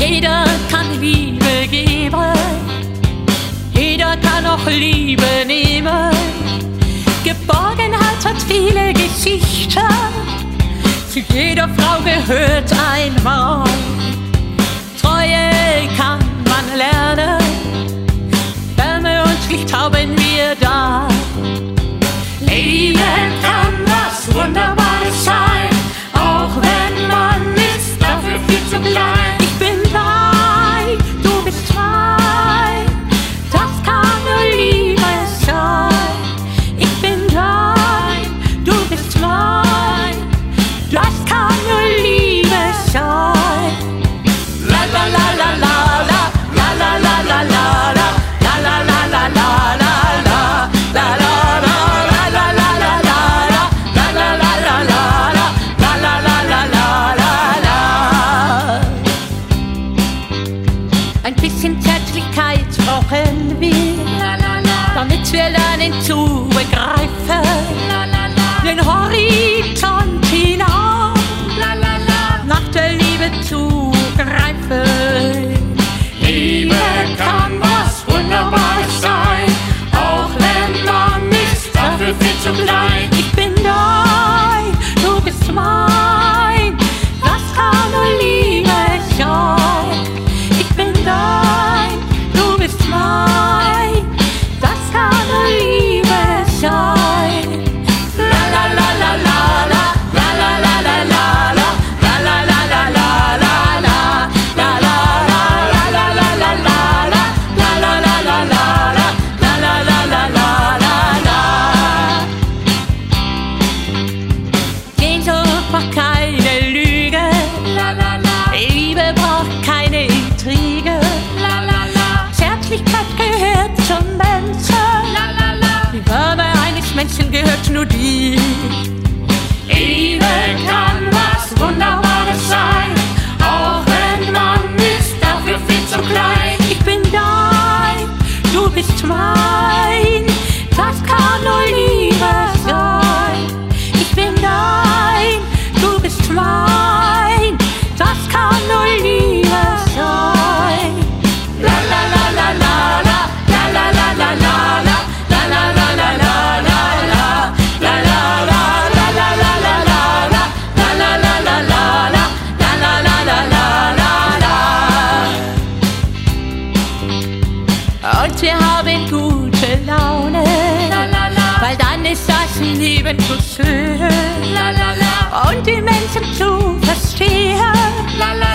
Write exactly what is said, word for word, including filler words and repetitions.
Jeder kann Liebe geben, jeder kann auch Liebe nehmen. Geborgenheit hat viele Geschichten, zu jeder Frau gehört ein Mann. Treue kann man lernen, Wärme und Schlicht haben wir da. Liebe kann was Wunderbares sein, auch wenn man ist dafür viel zu klein. Ich bin dein, du bist mein, das kann nur Liebe sein. Ich bin dein, du bist mein, das kann nur Liebe sein. La la la la la la, la la la la la la, la la la la la la, la la. Ein bisschen Zärtlichkeit brauchen wir, damit wir lernen zu begreifen, den Horizont hinauf, nach der Liebe zu greifen. Liebe kann was Wunderbares sein, auch wenn man ist dafür viel zu klein. Ich bin dein, du bist mein, das kann nur Liebe sein. Ich bin dein, du bist mein, das kann nur Liebe sein. La la la la la la, la la la la la la, la la la la la la la, la la la la la la la la, la la la la la la, la la la la la la. Sehnsucht braucht keine Lüge, Liebe braucht keine Intrige. Zärtlichkeit gehört zum Menschen, die Wärme eines Menschen gehört nur dir. Liebe kann was Wunderbares sein, auch wenn man ist dafür viel zu klein. Ich bin dein, du bist mein, das kann nur Liebe sein. Ich bin dein, du bist mein, das kann nur Liebe sein. La la la la la la, la la la la la la, la la la la la la, la la la la la la la la la, la la la la la la, la la la la la la. Und wir haben gute Laune, weil dann ist das Leben so schön und die Menschen zu verstehen.